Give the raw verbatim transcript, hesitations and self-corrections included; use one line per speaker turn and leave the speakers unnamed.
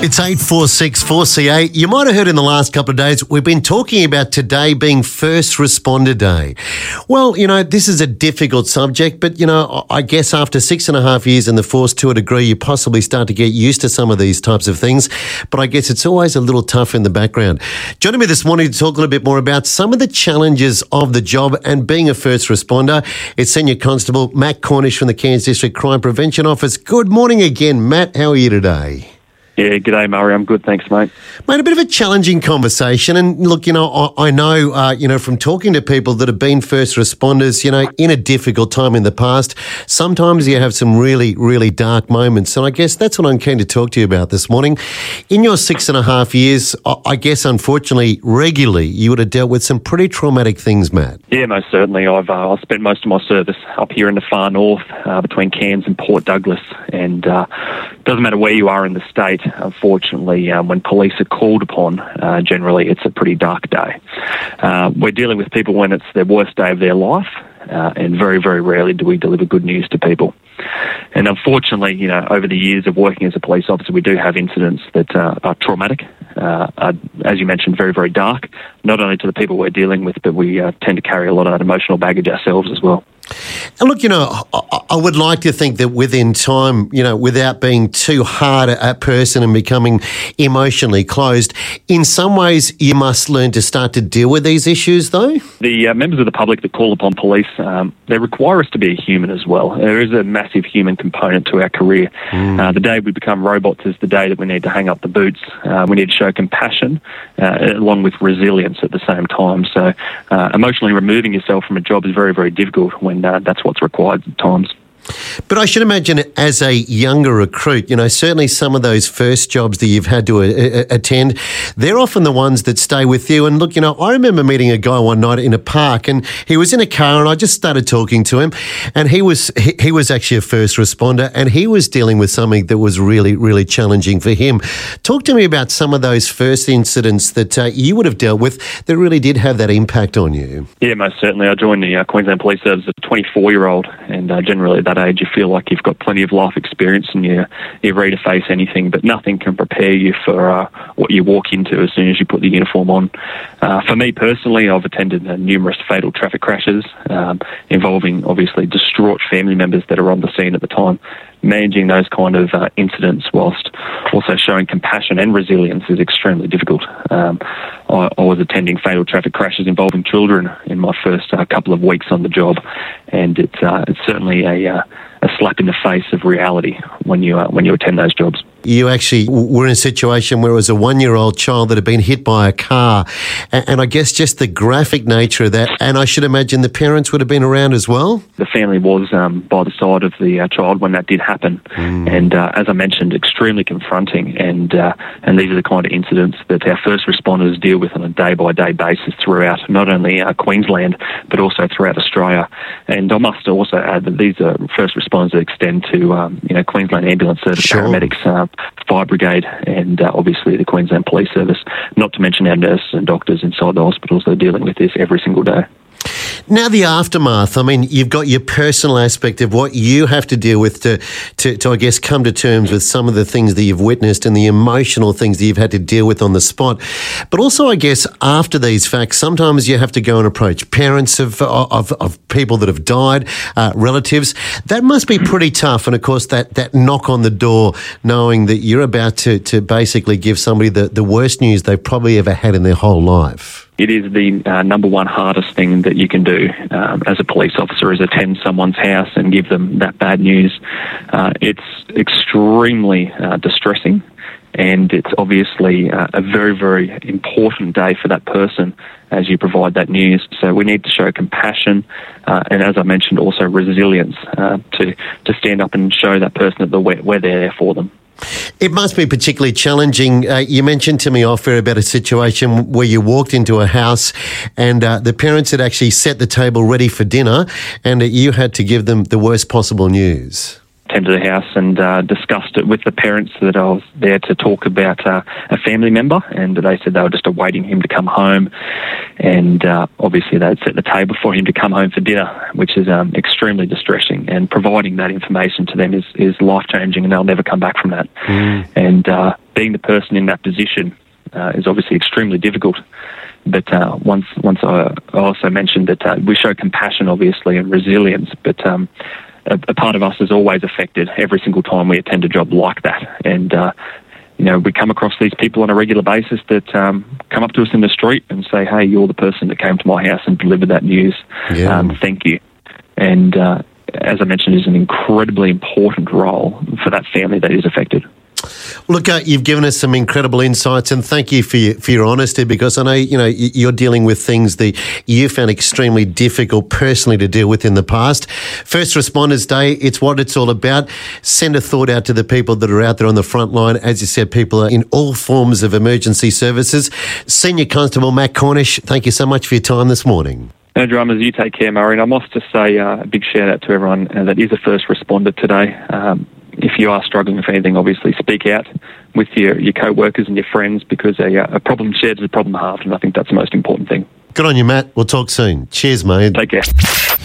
It's eight four six four C eight. You might have heard in the last couple of days, we've been talking about today being First Responder Day. Well, you know, this is a difficult subject, but, you know, I guess after six and a half years in the force, to a degree, you possibly start to get used to some of these types of things. But I guess it's always a little tough in the background. Joining me this morning to talk a little bit more about some of the challenges of the job and being a first responder, it's Senior Constable Matt Cornish from the Cairns District Crime Prevention Office. Good morning again, Matt. How are you today?
Yeah, g'day, Murray. I'm good, thanks, mate.
Mate, a bit of a challenging conversation. And look, you know, I, I know, uh, you know, from talking to people that have been first responders, you know, in a difficult time in the past, sometimes you have some really, really dark moments. And I guess that's what I'm keen to talk to you about this morning. In your six and a half years, I, I guess, unfortunately, regularly, you would have dealt with some pretty traumatic things, Matt.
Yeah, most certainly. I've uh, I've spent most of my service up here in the far north, uh, between Cairns and Port Douglas. And uh, it doesn't matter where you are in the state. Unfortunately, um, when police are called upon, uh, generally it's a pretty dark day. Uh, we're dealing with people when it's their worst day of their life, uh, and very, very rarely do we deliver good news to people. And unfortunately, you know, over the years of working as a police officer, we do have incidents that uh, are traumatic, uh, are, as you mentioned, very, very dark, not only to the people we're dealing with, but we uh, tend to carry a lot of that emotional baggage ourselves as well.
And look, you know, I, I would like to think that within time, you know, without being too hard a person and becoming emotionally closed, in some ways you must learn to start to deal with these issues, though?
The uh, members of the public that call upon police, um, they require us to be a human as well. There is a massive human component to our career. Mm. Uh, the day we become robots is the day that we need to hang up the boots. Uh, we need to show compassion uh, along with resilience at the same time. So uh, emotionally removing yourself from a job is very, very difficult when uh, that's what's required at times.
But I should imagine as a younger recruit, you know, certainly some of those first jobs that you've had to a- a- attend, they're often the ones that stay with you. And look, you know, I remember meeting a guy one night in a park and he was in a car and I just started talking to him and he was he, he was actually a first responder and he was dealing with something that was really, really challenging for him. Talk to me about some of those first incidents that uh, you would have dealt with that really did have that impact on you.
Yeah, most certainly. I joined the uh, Queensland Police Service as a twenty-four-year-old and uh, generally at that age you feel like you've got plenty of life experience and you're, you're ready to face anything, but nothing can prepare you for uh, what you walk into as soon as you put the uniform on. Uh, for me personally, I've attended uh, numerous fatal traffic crashes um, involving obviously distraught family members that are on the scene at the time. Managing those kind of uh, incidents whilst also showing compassion and resilience is extremely difficult. Um, I, I was attending fatal traffic crashes involving children in my first uh, couple of weeks on the job, and it's uh, it's certainly a uh, a slap in the face of reality when you uh, when you attend those jobs.
You actually were in a situation where it was a one-year-old child that had been hit by a car, and, and I guess just the graphic nature of that, and I should imagine the parents would have been around as well?
The family was um, by the side of the uh, child when that did happen, mm. and uh, as I mentioned, extremely confronting, and uh, and these are the kind of incidents that our first responders deal with on a day-by-day basis throughout not only uh, Queensland, but also throughout Australia. And I must also add that these are first responders that extend to um, you know Queensland Ambulance Service, sure. Paramedics, uh, Fire Brigade, and uh, obviously the Queensland Police Service, not to mention our nurses and doctors inside the hospitals that are dealing with this every single day.
Now the aftermath, I mean, you've got your personal aspect of what you have to deal with to, to, to, I guess, come to terms with some of the things that you've witnessed and the emotional things that you've had to deal with on the spot. But also, I guess, after these facts, sometimes you have to go and approach parents of of, of people that have died, uh, relatives. That must be pretty tough. And, of course, that, that knock on the door, knowing that you're about to, to basically give somebody the, the worst news they've probably ever had in their whole life.
It is the uh, number one hardest thing that you can do um, as a police officer is attend someone's house and give them that bad news. Uh, it's extremely uh, distressing, and it's obviously uh, a very, very important day for that person as you provide that news. So we need to show compassion uh, and, as I mentioned, also resilience uh, to, to stand up and show that person that the, we're, we're there for them.
It must be particularly challenging. Uh, you mentioned to me off air about a situation where you walked into a house and uh, the parents had actually set the table ready for dinner and uh, you had to give them the worst possible news.
Came to the house and uh, discussed it with the parents that I was there to talk about uh, a family member, and they said they were just awaiting him to come home, and uh, obviously they'd set the table for him to come home for dinner, which is um, extremely distressing, and providing that information to them is, is life-changing, and they'll never come back from that. Mm. And uh, being the person in that position uh, is obviously extremely difficult. But uh, once once I also mentioned that uh, we show compassion, obviously, and resilience, but um, a, a part of us is always affected every single time we attend a job like that. And, uh, you know, we come across these people on a regular basis that um, come up to us in the street and say, hey, you're the person that came to my house and delivered that news.
Yeah.
Um, thank you. And uh, as I mentioned, is an incredibly important role for that family that is affected.
Look, uh, you've given us some incredible insights, and thank you for your, for your honesty, because I know, you know, you're dealing with things that you found extremely difficult personally to deal with in the past. First Responders Day, it's what it's all about. Send a thought out to the people that are out there on the front line. As you said, people are in all forms of emergency services. Senior Constable Matt Cornish, thank you so much for your time this morning.
No dramas, you take care, Murray. And I must just say uh, a big shout out to everyone uh, that is a first responder today. Um, If you are struggling with anything, obviously speak out with your, your co-workers and your friends, because a, a problem shared is a problem halved, and I think that's the most important thing.
Good on you, Matt. We'll talk soon. Cheers, mate.
Take care.